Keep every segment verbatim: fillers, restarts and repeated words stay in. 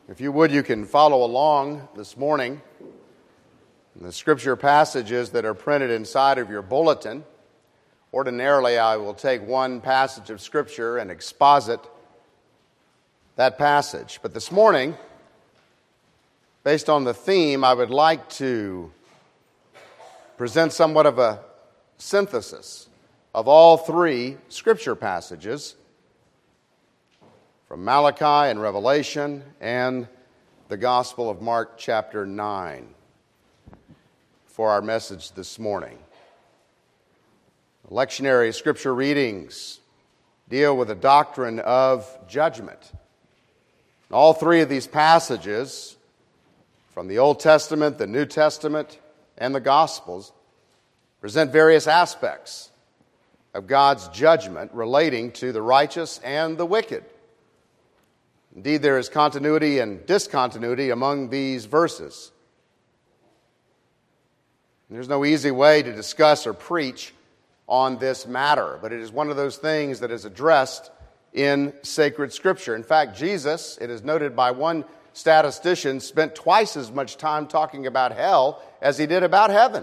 If you would, you can follow along this morning in the scripture passages that are printed inside of your bulletin. Ordinarily, I will take one passage of scripture and exposit that passage. But this morning, based on the theme, I would like to present somewhat of a synthesis of all three scripture passages from Malachi and Revelation and the Gospel of Mark chapter nine for our message this morning. Lectionary scripture readings deal with the doctrine of judgment. All three of these passages from the Old Testament, the New Testament, and the Gospels present various aspects of God's judgment relating to the righteous and the wicked. Indeed, there is continuity and discontinuity among these verses. There's no easy way to discuss or preach on this matter, but it is one of those things that is addressed in sacred Scripture. In fact, Jesus, it is noted by one statistician, spent twice as much time talking about hell as he did about heaven.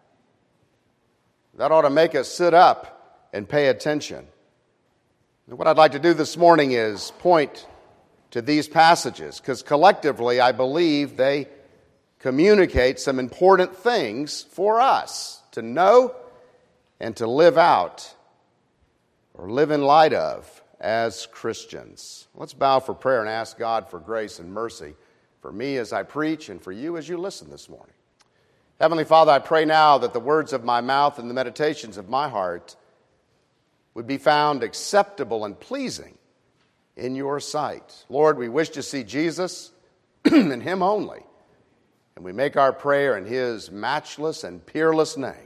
That ought to make us sit up and pay attention. And what I'd like to do this morning is point to these passages, because collectively I believe they communicate some important things for us to know and to live out or live in light of as Christians. Let's bow for prayer and ask God for grace and mercy for me as I preach and for you as you listen this morning. Heavenly Father, I pray now that the words of my mouth and the meditations of my heart would be found acceptable and pleasing in your sight. Lord, we wish to see Jesus and Him only, and we make our prayer in His matchless and peerless name.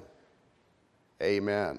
Amen.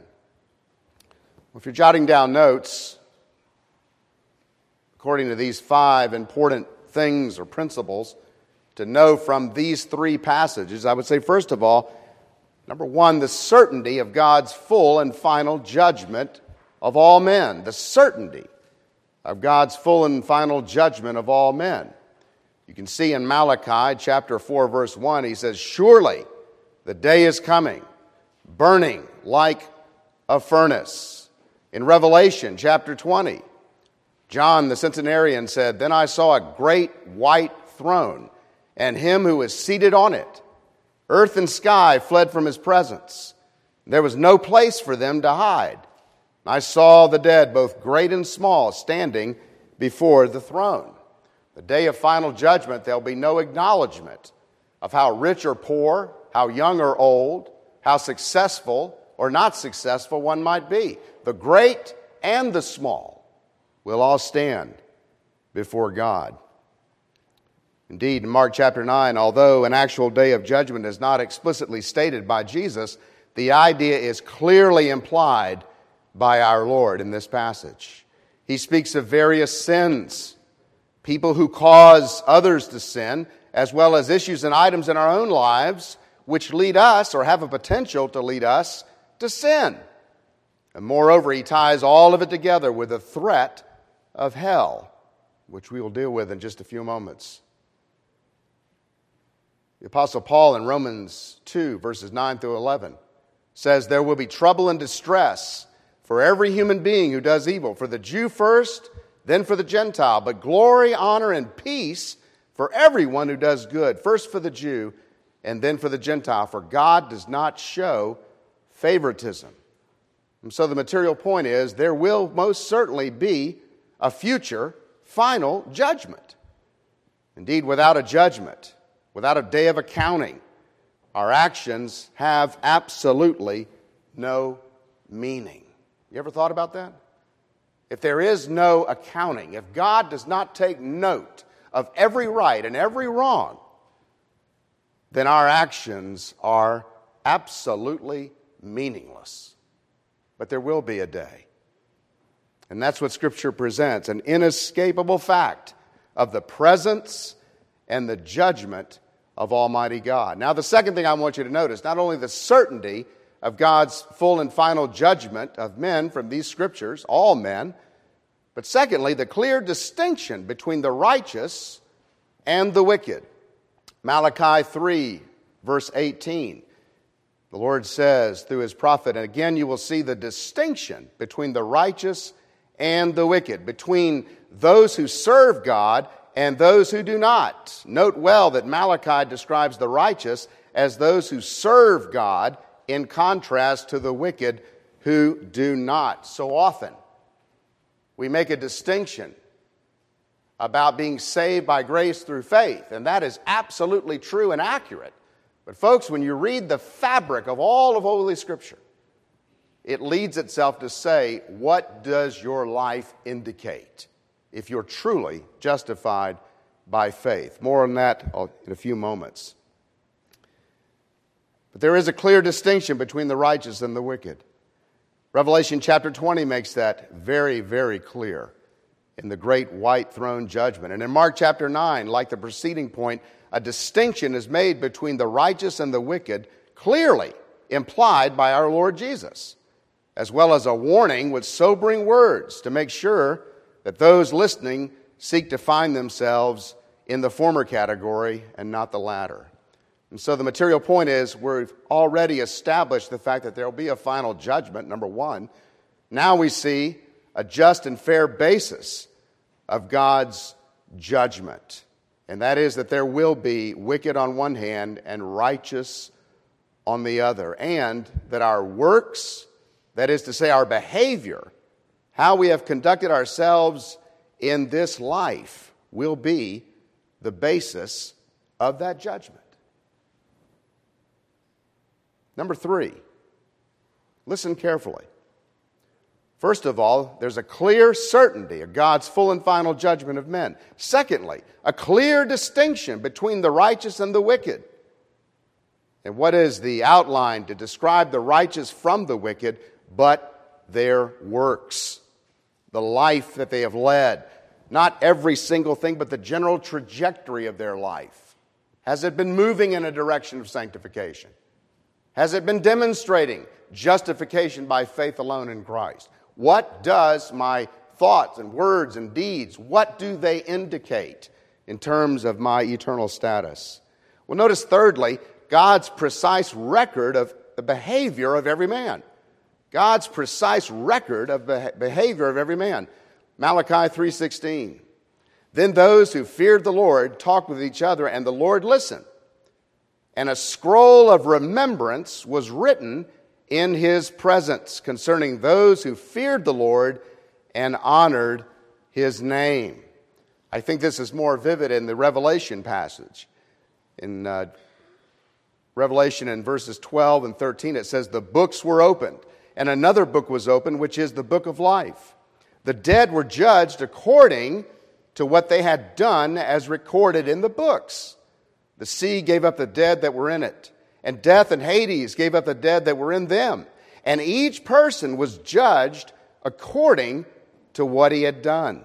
If you're jotting down notes, according to these five important things or principles to know from these three passages, I would say, first of all, number one, the certainty of God's full and final judgment of all men. The certainty of God's full and final judgment of all men. You can see in Malachi chapter four, verse one, he says, "Surely the day is coming, burning like a furnace." In Revelation chapter twenty, John the centenarian said, "Then I saw a great white throne, and him who is seated on it. Earth and sky fled from his presence. There was no place for them to hide. I saw the dead, both great and small, standing before the throne." The day of final judgment, there'll be no acknowledgement of how rich or poor, how young or old, how successful or not successful one might be. The great and the small will all stand before God. Indeed, in Mark chapter nine, although an actual day of judgment is not explicitly stated by Jesus, the idea is clearly implied by our Lord in this passage. He speaks of various sins, people who cause others to sin, as well as issues and items in our own lives which lead us or have a potential to lead us to sin. And moreover, he ties all of it together with the threat of hell, which we will deal with in just a few moments. The Apostle Paul in Romans two, verses nine through eleven, says, "There will be trouble and distress for every human being who does evil, for the Jew first, then for the Gentile, but glory, honor, and peace for everyone who does good, first for the Jew, and then for the Gentile, for God does not show favoritism." And so the material point is, there will most certainly be a future final judgment. Indeed, without a judgment, without a day of accounting, our actions have absolutely no meaning. You ever thought about that? If there is no accounting, if God does not take note of every right and every wrong, then our actions are absolutely meaningless. But there will be a day. And that's what Scripture presents, an inescapable fact of the presence and the judgment of Almighty God. Now, the second thing I want you to notice, not only the certainty of God's full and final judgment of men from these scriptures, all men, but secondly, the clear distinction between the righteous and the wicked. Malachi three, verse eighteen. The Lord says through his prophet, and again you will see the distinction between the righteous and the wicked, between those who serve God and those who do not. Note well that Malachi describes the righteous as those who serve God in contrast to the wicked who do not. So often, we make a distinction about being saved by grace through faith, and that is absolutely true and accurate. But folks, when you read the fabric of all of Holy Scripture, it leads itself to say, what does your life indicate if you're truly justified by faith? More on that in a few moments. But there is a clear distinction between the righteous and the wicked. Revelation chapter twenty makes that very, very clear in the great white throne judgment. And in Mark chapter nine, like the preceding point, a distinction is made between the righteous and the wicked, clearly implied by our Lord Jesus, as well as a warning with sobering words to make sure that those listening seek to find themselves in the former category and not the latter. And so the material point is we've already established the fact that there will be a final judgment, number one. Now we see a just and fair basis of God's judgment. And that is that there will be wicked on one hand and righteous on the other. And that our works, that is to say our behavior, how we have conducted ourselves in this life, will be the basis of that judgment. Number three, listen carefully. First of all, there's a clear certainty of God's full and final judgment of men. Secondly, a clear distinction between the righteous and the wicked. And what is the outline to describe the righteous from the wicked but their works, the life that they have led? Not every single thing, but the general trajectory of their life. Has it been moving in a direction of sanctification? Has it been demonstrating justification by faith alone in Christ? What does my thoughts and words and deeds, what do they indicate in terms of my eternal status? Well, notice thirdly, God's precise record of the behavior of every man. God's precise record of the behavior of every man. Malachi three sixteen. Then those who feared the Lord talked with each other, and the Lord listened. And a scroll of remembrance was written in his presence concerning those who feared the Lord and honored his name. I think this is more vivid in the Revelation passage. In uh, Revelation in verses twelve and thirteen, it says, the books were opened, and another book was opened, which is the book of life. The dead were judged according to what they had done as recorded in the books. The sea gave up the dead that were in it, and death and Hades gave up the dead that were in them. And each person was judged according to what he had done.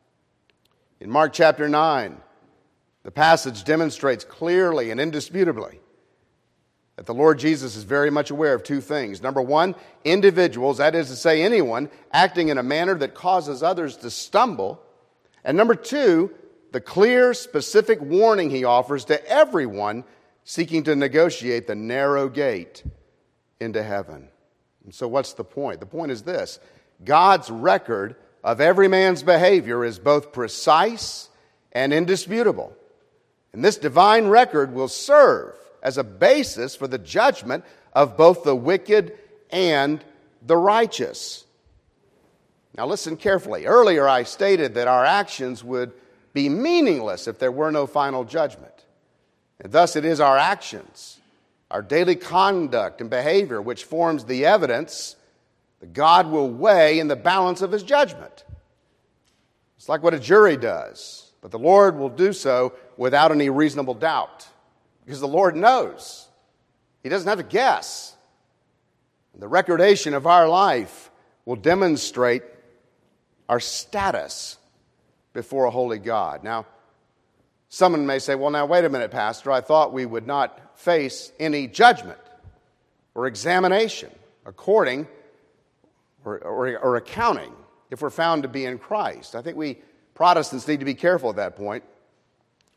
In Mark chapter nine, the passage demonstrates clearly and indisputably that the Lord Jesus is very much aware of two things. Number one, individuals, that is to say anyone, acting in a manner that causes others to stumble. And number two, the clear, specific warning he offers to everyone seeking to negotiate the narrow gate into heaven. And so what's the point? The point is this: God's record of every man's behavior is both precise and indisputable. And this divine record will serve as a basis for the judgment of both the wicked and the righteous. Now listen carefully. Earlier I stated that our actions would be meaningless if there were no final judgment. And thus it is our actions, our daily conduct and behavior, which forms the evidence that God will weigh in the balance of his judgment. It's like what a jury does, but the Lord will do so without any reasonable doubt, because the Lord knows. He doesn't have to guess. The recordation of our life will demonstrate our status before a holy God. Now, someone may say, well, now, wait a minute, Pastor. I thought we would not face any judgment or examination according or, or, or accounting if we're found to be in Christ. I think we Protestants need to be careful at that point.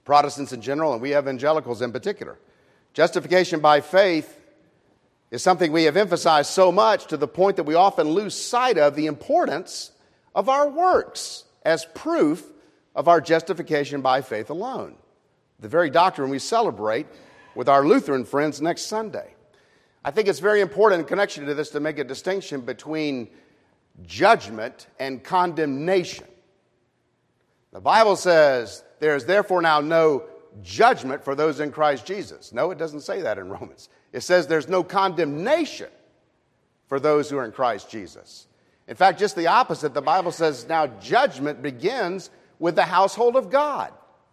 Protestants in general, and we evangelicals in particular. Justification by faith is something we have emphasized so much to the point that we often lose sight of the importance of our works as proof of our justification by faith alone. The very doctrine we celebrate with our Lutheran friends next Sunday. I think it's very important in connection to this to make a distinction between judgment and condemnation. The Bible says, there is therefore now no judgment for those in Christ Jesus. No, it doesn't say that in Romans. It says there's no condemnation for those who are in Christ Jesus. In fact, just the opposite. The Bible says now judgment begins with the household of God.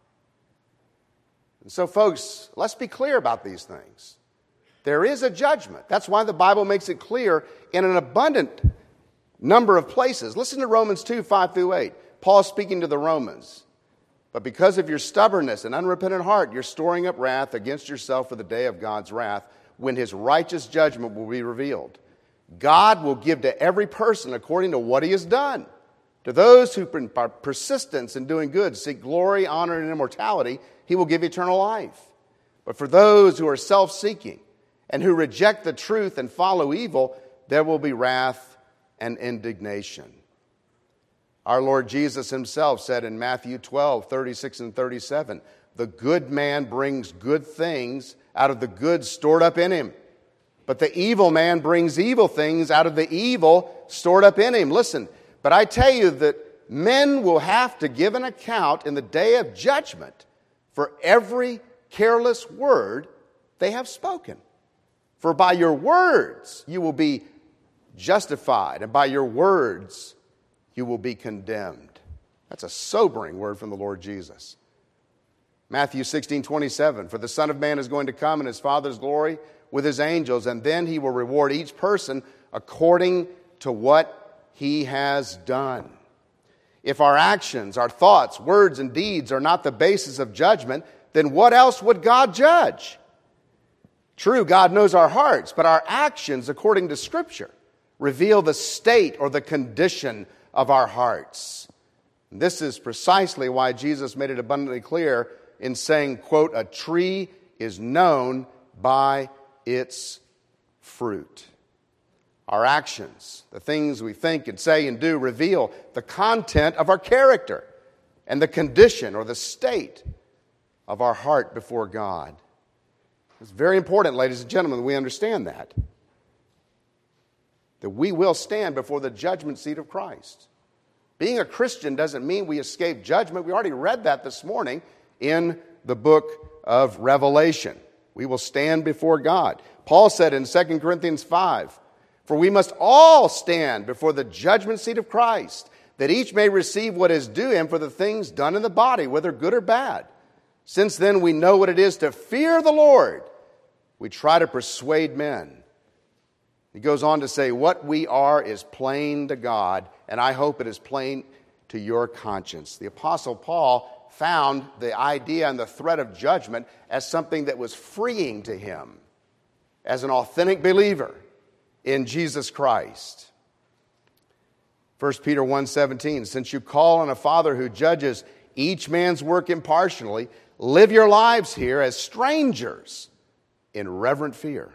And so, folks, let's be clear about these things. There is a judgment. That's why the Bible makes it clear in an abundant number of places. Listen to Romans two, five through eight. Paul speaking to the Romans. But because of your stubbornness and unrepentant heart, you're storing up wrath against yourself for the day of God's wrath, when his righteous judgment will be revealed. God will give to every person according to what he has done. To those who, by persistence in doing good, seek glory, honor, and immortality, he will give eternal life. But for those who are self-seeking and who reject the truth and follow evil, there will be wrath and indignation. Our Lord Jesus himself said in Matthew twelve, thirty-six and thirty-seven, the good man brings good things out of the good stored up in him. But the evil man brings evil things out of the evil stored up in him. Listen, but I tell you that men will have to give an account in the day of judgment for every careless word they have spoken. For by your words you will be justified, and by your words you will be condemned. That's a sobering word from the Lord Jesus. Matthew sixteen, twenty-seven, for the Son of Man is going to come in his Father's glory with his angels, and then he will reward each person according to what he has done. If our actions, our thoughts, words, and deeds are not the basis of judgment, then what else would God judge? True, God knows our hearts, but our actions, according to Scripture, reveal the state or the condition of our hearts. And this is precisely why Jesus made it abundantly clear in saying, quote, a tree is known by its fruit. Our actions, the things we think and say and do, reveal the content of our character and the condition or the state of our heart before God. It's very important, ladies and gentlemen, that we understand that. That we will stand before the judgment seat of Christ. Being a Christian doesn't mean we escape judgment. We already read that this morning in the book of Revelation. We will stand before God. Paul said in Second Corinthians five, for we must all stand before the judgment seat of Christ, that each may receive what is due him for the things done in the body, whether good or bad. Since then we know what it is to fear the Lord, we try to persuade men. He goes on to say, what we are is plain to God, and I hope it is plain to your conscience. The Apostle Paul found the idea and the threat of judgment as something that was freeing to him as an authentic believer in Jesus Christ. First Peter one seventeen, since you call on a Father who judges each man's work impartially, live your lives here as strangers in reverent fear.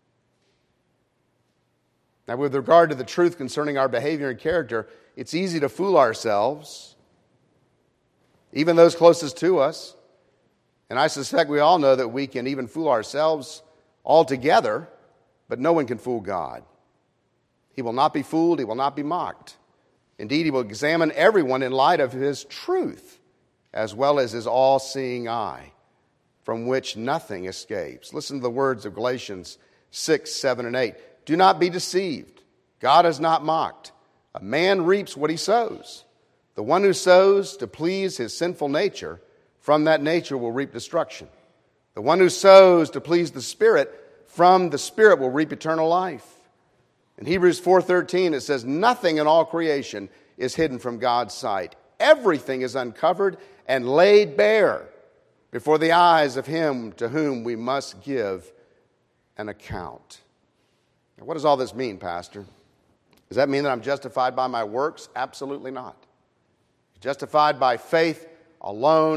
Now, with regard to the truth concerning our behavior and character, it's easy to fool ourselves, even those closest to us. And I suspect we all know that we can even fool ourselves altogether, but no one can fool God. He will not be fooled. He will not be mocked. Indeed, he will examine everyone in light of his truth, as well as his all-seeing eye, from which nothing escapes. Listen to the words of Galatians six, seven, and eight. Do not be deceived. God is not mocked. A man reaps what he sows. The one who sows to please his sinful nature, from that nature will reap destruction. The one who sows to please the Spirit, from the Spirit will reap eternal life. In Hebrews four thirteen, it says, nothing in all creation is hidden from God's sight. Everything is uncovered and laid bare before the eyes of him to whom we must give an account. Now, what does all this mean, Pastor? Does that mean that I'm justified by my works? Absolutely not. Justified by faith alone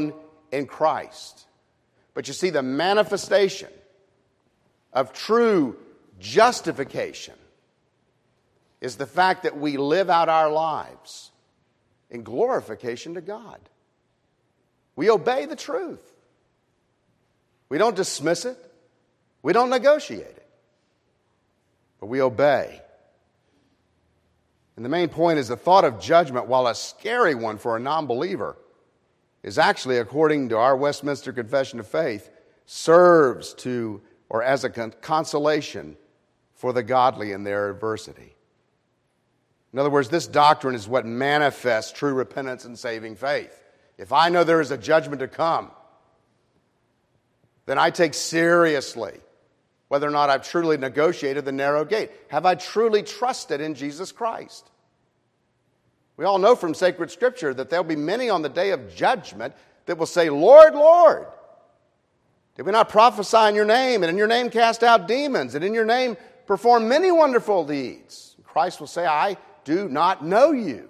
in Christ. But you see, the manifestation of true justification is the fact that we live out our lives in glorification to God. We obey the truth. We don't dismiss it. We don't negotiate it. But we obey. And the main point is the thought of judgment, while a scary one for a non-believer, is actually, according to our Westminster Confession of Faith, serves to, or as a consolation for the godly in their adversity. In other words, this doctrine is what manifests true repentance and saving faith. If I know there is a judgment to come, then I take seriously whether or not I've truly negotiated the narrow gate. Have I truly trusted in Jesus Christ? We all know from sacred Scripture that there'll be many on the day of judgment that will say, Lord, Lord, did we not prophesy in your name, and in your name cast out demons, and in your name perform many wonderful deeds? Christ will say, I do not know you.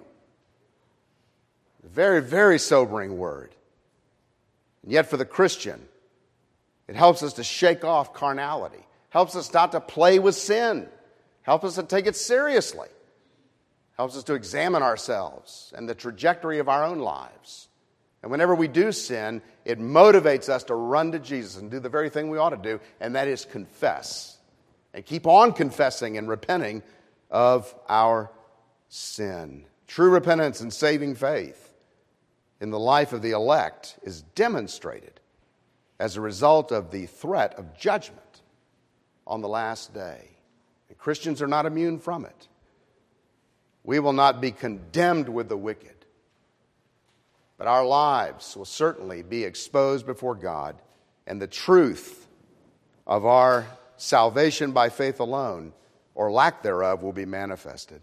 A very, very sobering word. And yet for the Christian, it helps us to shake off carnality. Helps us not to play with sin. Helps us to take it seriously. Helps us to examine ourselves and the trajectory of our own lives. And whenever we do sin, it motivates us to run to Jesus and do the very thing we ought to do, and that is confess. And keep on confessing and repenting of our sin. True repentance and saving faith in the life of the elect is demonstrated as a result of the threat of judgment on the last day. And Christians are not immune from it. We will not be condemned with the wicked, but our lives will certainly be exposed before God, and the truth of our salvation by faith alone, or lack thereof, will be manifested.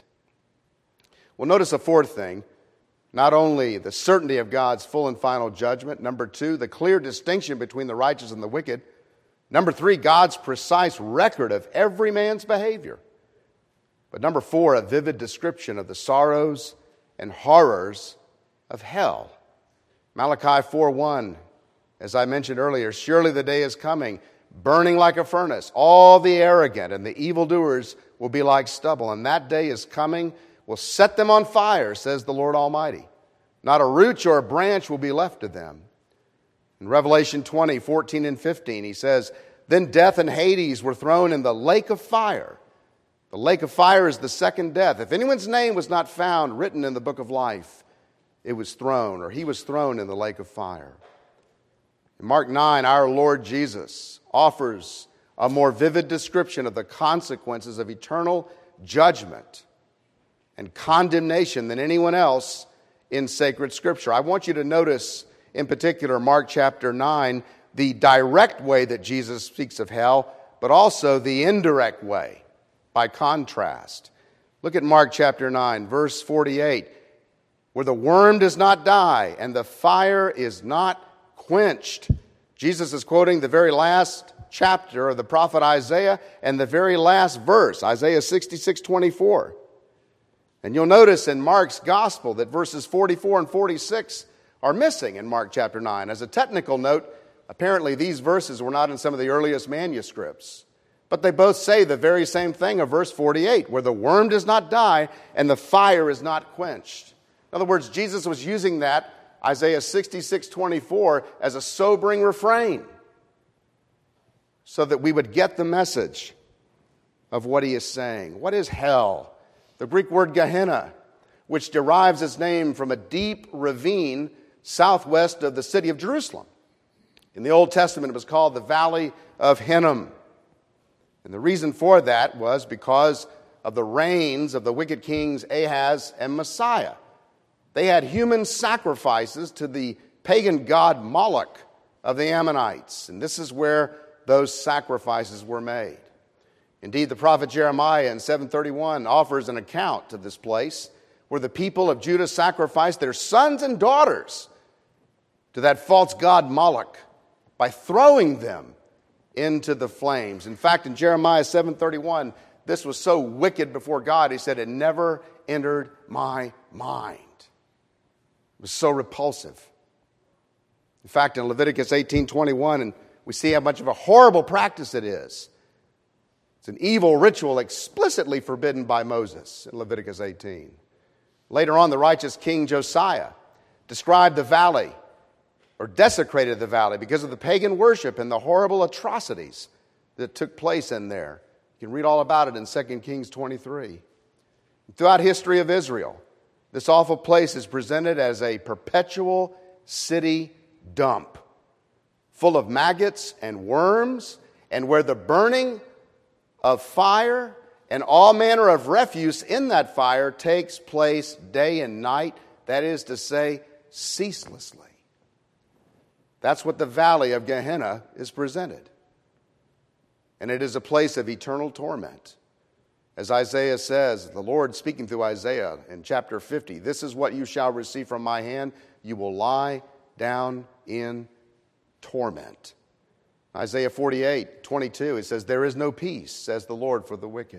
Well, notice a fourth thing. Not only the certainty of God's full and final judgment. Number two, the clear distinction between the righteous and the wicked. Number three, God's precise record of every man's behavior. But number four, a vivid description of the sorrows and horrors of hell. Malachi four one, as I mentioned earlier, surely the day is coming, burning like a furnace. All the arrogant and the evildoers will be like stubble, and that day is coming, will set them on fire, says the Lord Almighty. Not a root or a branch will be left to them. In Revelation twenty, fourteen and fifteen, he says, then death and Hades were thrown in the lake of fire. The lake of fire is the second death. If anyone's name was not found written in the book of life, it was thrown, or he was thrown in the lake of fire. In Mark nine, our Lord Jesus offers a more vivid description of the consequences of eternal judgment and condemnation than anyone else in sacred Scripture. I want you to notice, in particular, Mark chapter nine, the direct way that Jesus speaks of hell, but also the indirect way, by contrast. Look at Mark chapter nine, verse forty-eight, where the worm does not die and the fire is not quenched. Jesus is quoting the very last chapter of the prophet Isaiah and the very last verse, Isaiah sixty-six twenty-four. And you'll notice in Mark's gospel that verses forty-four and forty-six are missing in Mark chapter nine. As a technical note, apparently these verses were not in some of the earliest manuscripts. But they both say the very same thing of verse forty-eight, where the worm does not die and the fire is not quenched. In other words, Jesus was using that, Isaiah sixty-six twenty-four, as a sobering refrain so that we would get the message of what he is saying. What is hell? The Greek word Gehenna, which derives its name from a deep ravine southwest of the city of Jerusalem. In the Old Testament, it was called the Valley of Hinnom. And the reason for that was because of the reigns of the wicked kings Ahaz and Messiah. They had human sacrifices to the pagan god Moloch of the Ammonites. And this is where those sacrifices were made. Indeed, the prophet Jeremiah in seven thirty-one offers an account of this place where the people of Judah sacrificed their sons and daughters to that false god Moloch by throwing them into the flames. In fact, in Jeremiah seven thirty-one, this was so wicked before God, he said, it never entered my mind. It was so repulsive. In fact, in Leviticus eighteen twenty-one, and we see how much of a horrible practice it is. It's an evil ritual explicitly forbidden by Moses in Leviticus eighteen. Later on, the righteous King Josiah described the valley, or desecrated the valley, because of the pagan worship and the horrible atrocities that took place in there. You can read all about it in Second Kings twenty-three. Throughout history of Israel, this awful place is presented as a perpetual city dump, full of maggots and worms, and where the burning of fire and all manner of refuse in that fire takes place day and night, that is to say, ceaselessly. That's what the valley of Gehenna is presented. And it is a place of eternal torment. As Isaiah says, the Lord speaking through Isaiah in chapter fifty, "This is what you shall receive from my hand. You will lie down in torment." Isaiah forty-eight twenty-two, it says, "There is no peace, says the Lord, for the wicked."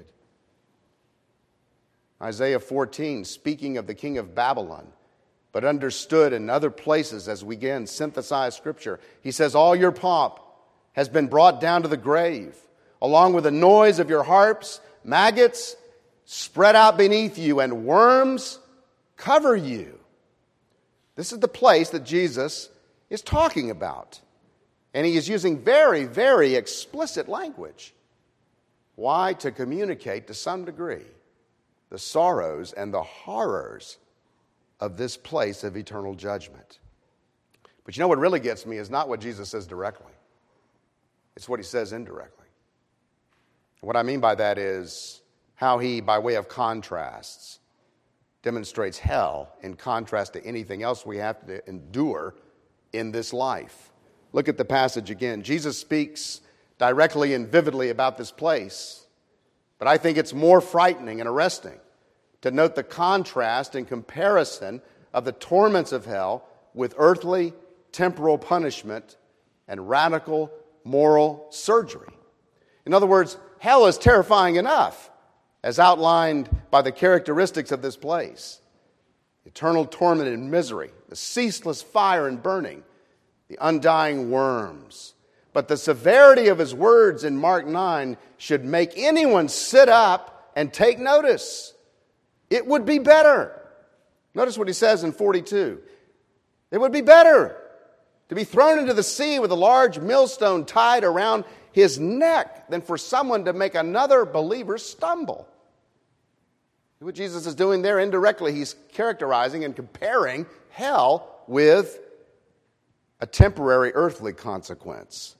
Isaiah fourteen, speaking of the king of Babylon, but understood in other places as we again synthesize Scripture, he says, "All your pomp has been brought down to the grave, along with the noise of your harps. Maggots spread out beneath you, and worms cover you." This is the place that Jesus is talking about. And he is using very, very explicit language. Why? To communicate to some degree the sorrows and the horrors of this place of eternal judgment. But you know what really gets me is not what Jesus says directly. It's what he says indirectly. What I mean by that is how he, by way of contrasts, demonstrates hell in contrast to anything else we have to endure in this life. Look at the passage again. Jesus speaks directly and vividly about this place, but I think it's more frightening and arresting to note the contrast and comparison of the torments of hell with earthly, temporal punishment and radical moral surgery. In other words, hell is terrifying enough, as outlined by the characteristics of this place. Eternal torment and misery, the ceaseless fire and burning, the undying worms. But the severity of his words in Mark nine should make anyone sit up and take notice. It would be better. Notice what he says in forty-two. It would be better to be thrown into the sea with a large millstone tied around his neck than for someone to make another believer stumble. What Jesus is doing there indirectly, he's characterizing and comparing hell with a temporary earthly consequence.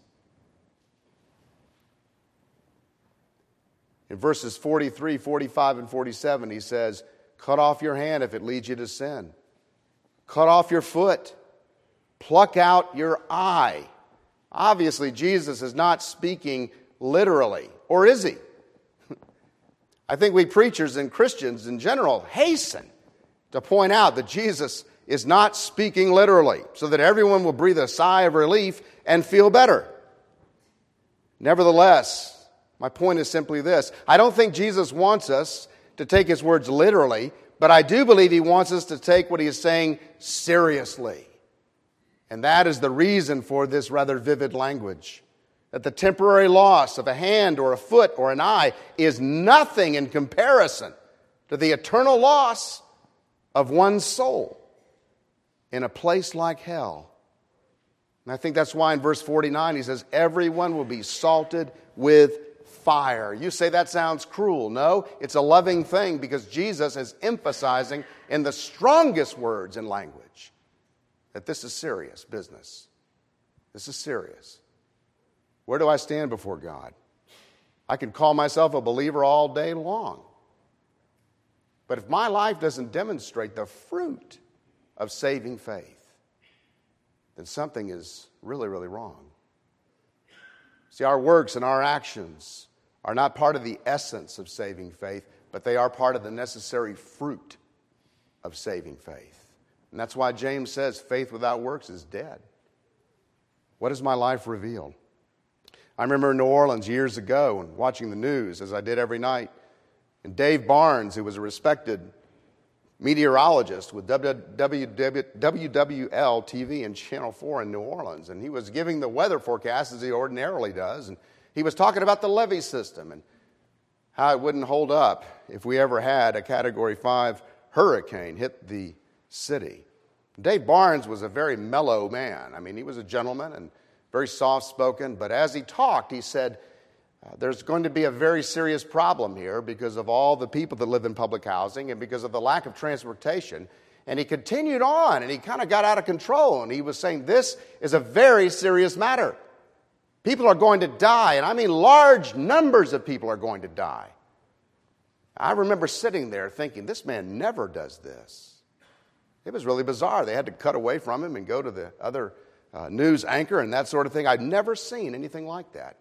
In verses forty-three, forty-five, and forty-seven, he says, "Cut off your hand if it leads you to sin. Cut off your foot. Pluck out your eye." Obviously, Jesus is not speaking literally, or is he? I think we preachers and Christians in general hasten to point out that Jesus is not speaking literally, so that everyone will breathe a sigh of relief and feel better. Nevertheless, my point is simply this. I don't think Jesus wants us to take his words literally, but I do believe he wants us to take what he is saying seriously. And that is the reason for this rather vivid language. That the temporary loss of a hand or a foot or an eye is nothing in comparison to the eternal loss of one's soul in a place like hell. And I think that's why in verse forty-nine he says, "Everyone will be salted with fire." You say that sounds cruel. No, it's a loving thing because Jesus is emphasizing in the strongest words and language that this is serious business. This is serious. Where do I stand before God? I can call myself a believer all day long. But if my life doesn't demonstrate the fruit of saving faith, then something is really, really wrong. See, our works and our actions are not part of the essence of saving faith, but they are part of the necessary fruit of saving faith. And that's why James says faith without works is dead. What has my life revealed? I remember in New Orleans years ago and watching the news, as I did every night, and Dave Barnes, who was a respected meteorologist with W W L T V and Channel four in New Orleans, and he was giving the weather forecast as he ordinarily does, and he was talking about the levee system and how it wouldn't hold up if we ever had a Category five hurricane hit the city. Dave Barnes was a very mellow man. I mean, he was a gentleman and very soft-spoken, but as he talked, he said, uh, there's going to be a very serious problem here because of all the people that live in public housing and because of the lack of transportation. And he continued on, and he kind of got out of control, and he was saying, this is a very serious matter. People are going to die, and I mean large numbers of people are going to die. I remember sitting there thinking, this man never does this. It was really bizarre. They had to cut away from him and go to the other uh, news anchor and that sort of thing. I'd never seen anything like that.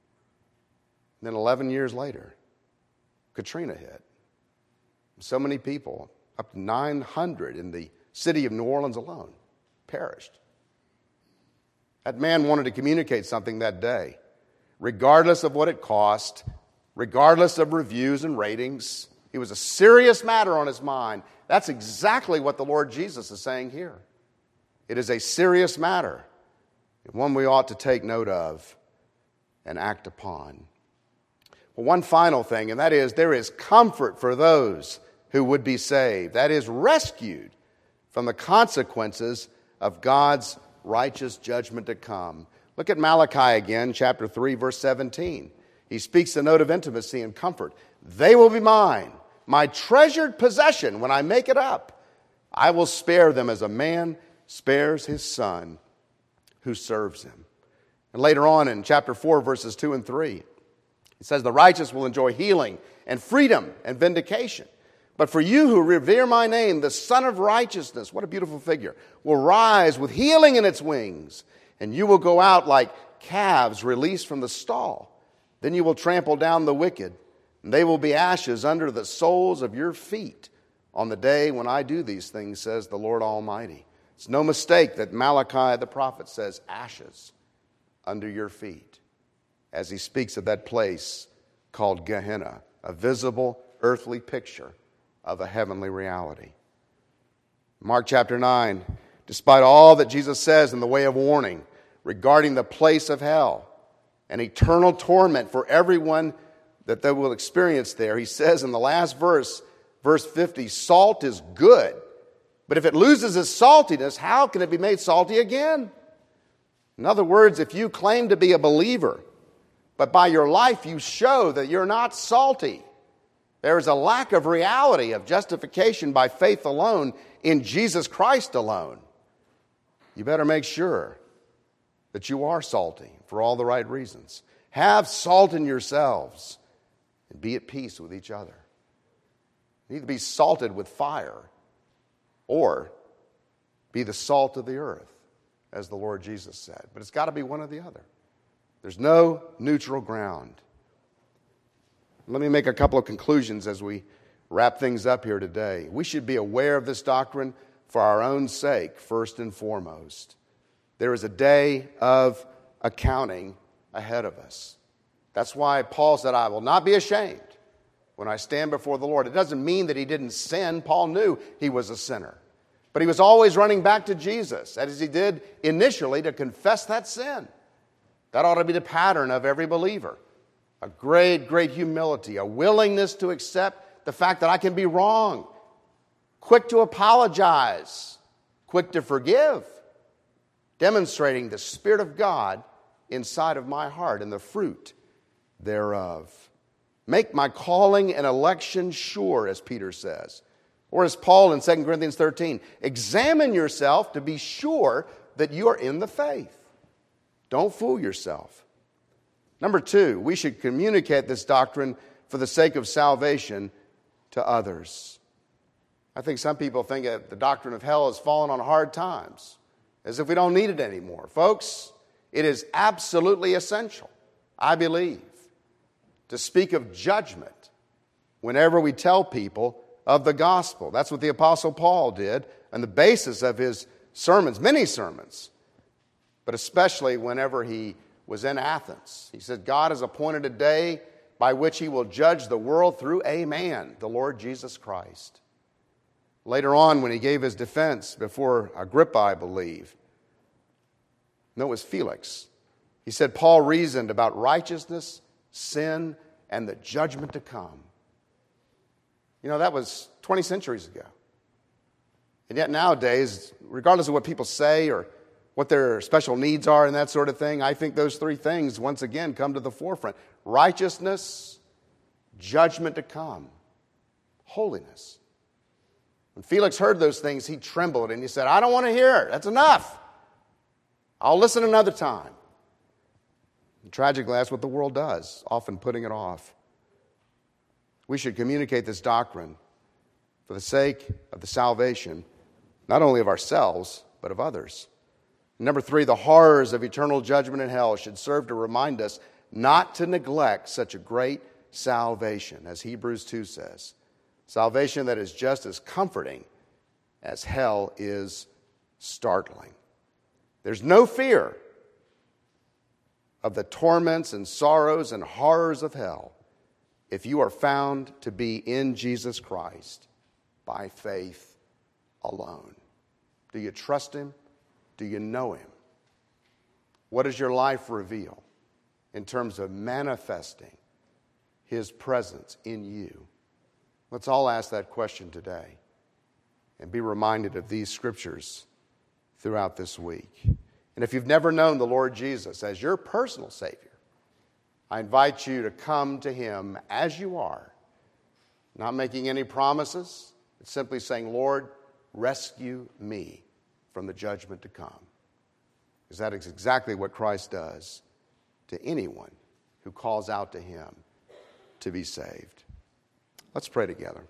And then eleven years later, Katrina hit. So many people, up to nine hundred in the city of New Orleans alone, perished. That man wanted to communicate something that day, regardless of what it cost, regardless of reviews and ratings. It was a serious matter on his mind. That's exactly what the Lord Jesus is saying here. It is a serious matter, and one we ought to take note of and act upon. Well, one final thing, and that is there is comfort for those who would be saved. That is rescued from the consequences of God's righteous judgment to come. Look at Malachi again, chapter three, verse seventeen. He speaks a note of intimacy and comfort. They will be mine, my treasured possession when I make it up. I will spare them as a man spares his son who serves him. And later on in chapter four, verses two and three, it says, the righteous will enjoy healing and freedom and vindication. But for you who revere my name, the Son of Righteousness, what a beautiful figure, will rise with healing in its wings, and you will go out like calves released from the stall. Then you will trample down the wicked, and they will be ashes under the soles of your feet on the day when I do these things, says the Lord Almighty. It's no mistake that Malachi the prophet says ashes under your feet as he speaks of that place called Gehenna, a visible earthly picture of a heavenly reality. Mark chapter nine, despite all that Jesus says in the way of warning regarding the place of hell and eternal torment for everyone that they will experience there, he says in the last verse, verse fifty, salt is good, but if it loses its saltiness, how can it be made salty again? In other words, if you claim to be a believer, but by your life you show that you're not salty, there is a lack of reality of justification by faith alone in Jesus Christ alone, you better make sure that you are salty for all the right reasons. Have salt in yourselves and be at peace with each other. You need to be salted with fire or be the salt of the earth, as the Lord Jesus said. But it's got to be one or the other. There's no neutral ground. Let me make a couple of conclusions as we wrap things up here today. We should be aware of this doctrine for our own sake, first and foremost. There is a day of accounting ahead of us. That's why Paul said, I will not be ashamed when I stand before the Lord. It doesn't mean that he didn't sin. Paul knew he was a sinner. But he was always running back to Jesus, as he did initially, to confess that sin. That ought to be the pattern of every believer. A great, great humility, a willingness to accept the fact that I can be wrong, quick to apologize, quick to forgive, demonstrating the Spirit of God inside of my heart and the fruit thereof. Make my calling and election sure, as Peter says. Or as Paul in Second Corinthians thirteen, examine yourself to be sure that you are in the faith. Don't fool yourself. Number two, we should communicate this doctrine for the sake of salvation to others. I think some people think that the doctrine of hell has fallen on hard times, as if we don't need it anymore. Folks, it is absolutely essential, I believe, to speak of judgment whenever we tell people of the gospel. That's what the Apostle Paul did on the basis of his sermons, many sermons, but especially whenever he was in Athens. He said, God has appointed a day by which he will judge the world through a man, the Lord Jesus Christ. Later on, when he gave his defense before Agrippa, I believe, no, it was Felix. He said, Paul reasoned about righteousness, sin, and the judgment to come. You know, that was twenty centuries ago. And yet nowadays, regardless of what people say or what their special needs are and that sort of thing, I think those three things once again come to the forefront. Righteousness, judgment to come, holiness. When Felix heard those things, he trembled and he said, I don't want to hear it. That's enough. I'll listen another time. And tragically, that's what the world does, often putting it off. We should communicate this doctrine for the sake of the salvation, not only of ourselves, but of others. Number three, the horrors of eternal judgment in hell should serve to remind us not to neglect such a great salvation, as Hebrews two says. Salvation that is just as comforting as hell is startling. There's no fear of the torments and sorrows and horrors of hell if you are found to be in Jesus Christ by faith alone. Do you trust Him? Do you know Him? What does your life reveal in terms of manifesting His presence in you? Let's all ask that question today and be reminded of these scriptures throughout this week. And if you've never known the Lord Jesus as your personal Savior, I invite you to come to Him as you are, not making any promises. It's simply saying, Lord, rescue me from the judgment to come. Because that is exactly what Christ does to anyone who calls out to Him to be saved. Let's pray together.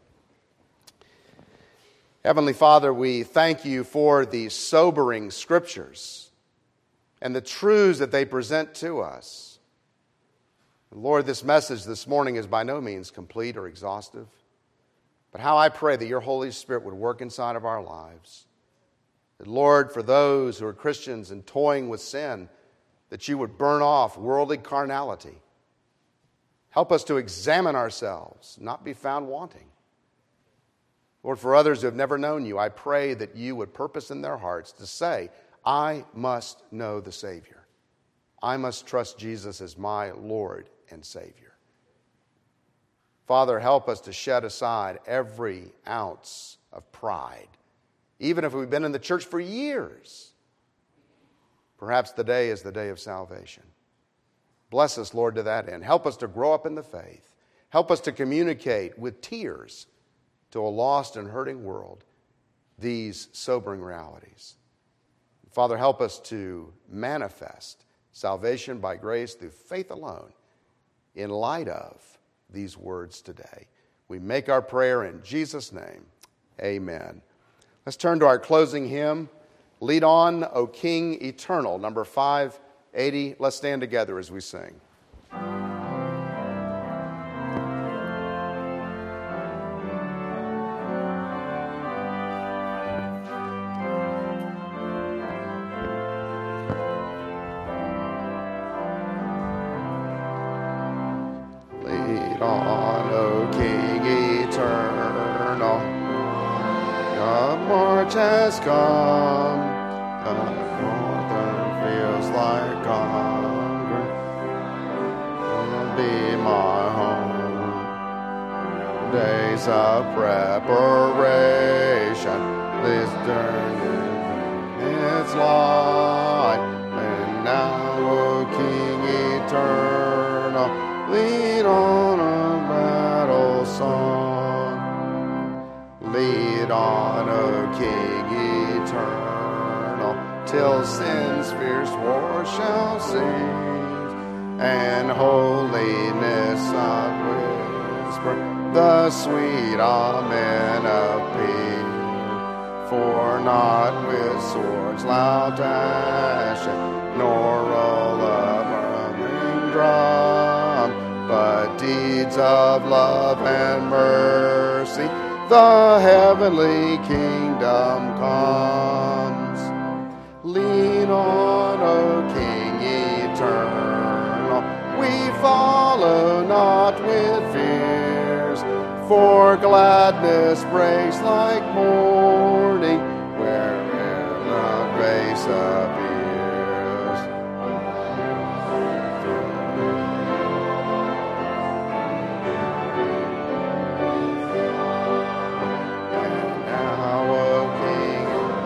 Heavenly Father, we thank You for these sobering scriptures and the truths that they present to us. Lord, this message this morning is by no means complete or exhaustive, but how I pray that Your Holy Spirit would work inside of our lives. That, Lord, for those who are Christians and toying with sin, that You would burn off worldly carnality. Help us to examine ourselves, not be found wanting. Lord, for others who have never known You, I pray that You would purpose in their hearts to say, I must know the Savior. I must trust Jesus as my Lord and Savior. Father, help us to shed aside every ounce of pride, even if we've been in the church for years. Perhaps the day is the day of salvation. Bless us, Lord, to that end. Help us to grow up in the faith. Help us to communicate with tears to a lost and hurting world these sobering realities. Father, help us to manifest salvation by grace through faith alone in light of these words today. We make our prayer in Jesus' name. Amen. Let's turn to our closing hymn, Lead On, O King Eternal, number five eighty. Let's stand together as we sing. Lead on, O King Eternal, the march has come, the northern fields like hunger will be my home. Days of preparation, this journey its light, and now, O King Eternal, lead on a battle song. Lead on, O King Eternal, till sin's fierce war shall cease, and holiness upwhisper the sweet amen of peace. For not with swords loud dashing, nor roll of murmuring drum, but deeds of love and mercy, the heavenly kingdom comes. Lean on, O King Eternal, we follow not with fears, for gladness breaks like morning, wherein the grace appears. And now, O King,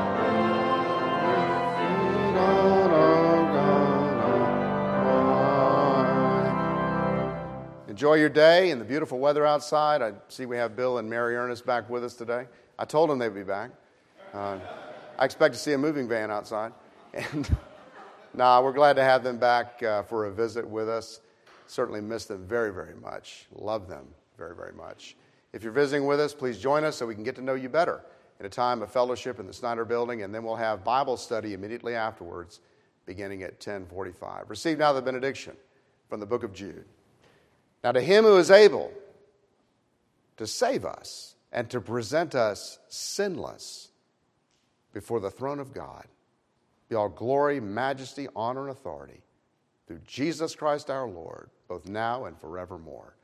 enjoy your day and the beautiful weather outside. I see we have Bill and Mary Ernest back with us today. I told them they'd be back. Uh, I expect to see a moving van outside. And nah, we're glad to have them back uh, for a visit with us. Certainly miss them very, very much. Love them very, very much. If you're visiting with us, please join us so we can get to know you better in a time of fellowship in the Snyder Building, and then we'll have Bible study immediately afterwards, beginning at ten forty-five. Receive now the benediction from the book of Jude. Now to him who is able to save us and to present us sinless before the throne of God, be all glory, majesty, honor, and authority through Jesus Christ our Lord, both now and forevermore.